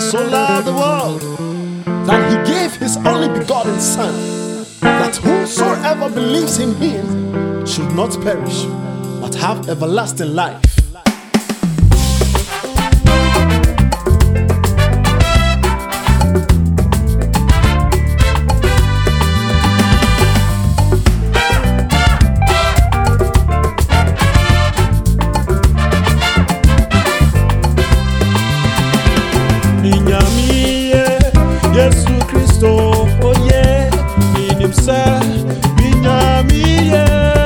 so loved the world that he gave his only begotten Son, that whosoever believes in him should not perish, but have everlasting life. Yesu Kristo, oh yeah, in himself, Binyamiye.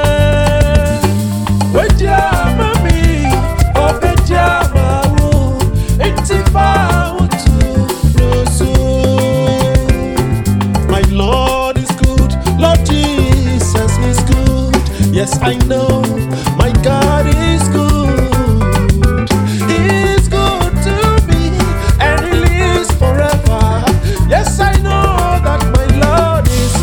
Wejama mi, obejama wo, etifa utu rosu. My Lord is good, Lord Jesus is good. Yes, I know, my God is good. He's good to me, and he lives forever. Yes, I know that my Lord is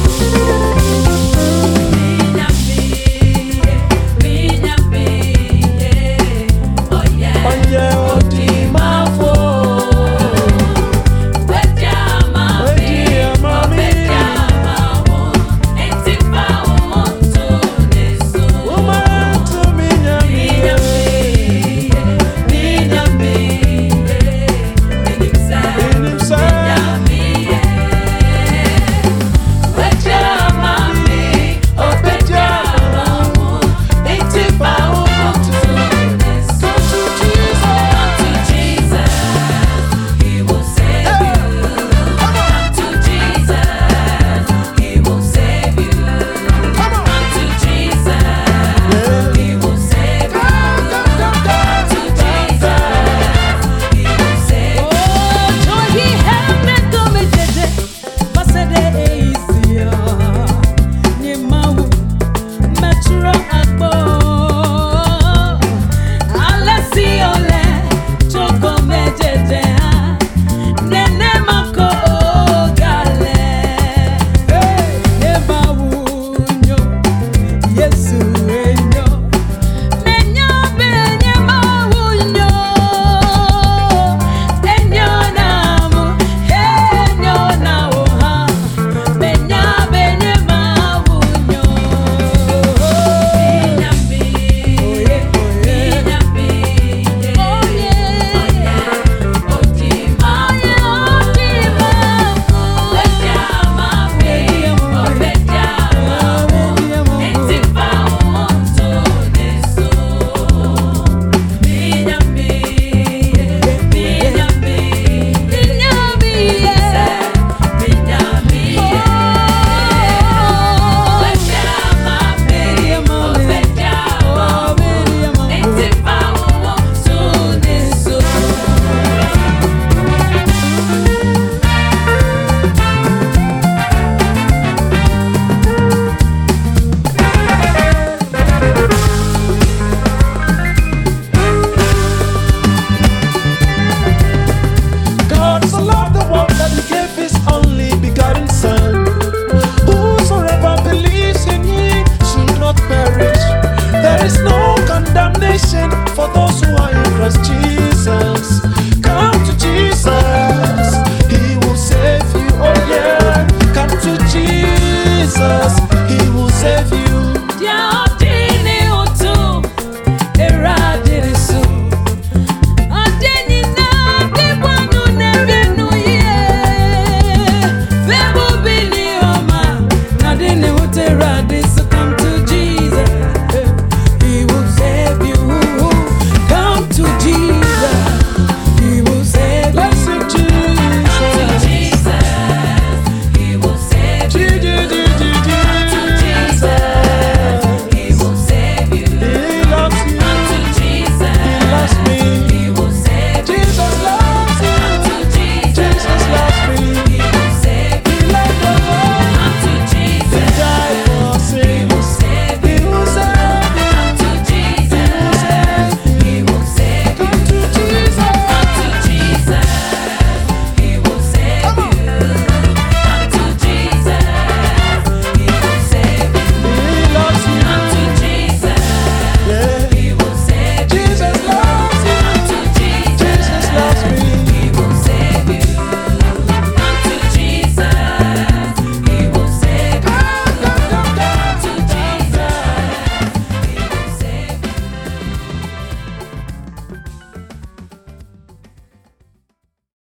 for those who are in Christ Jesus.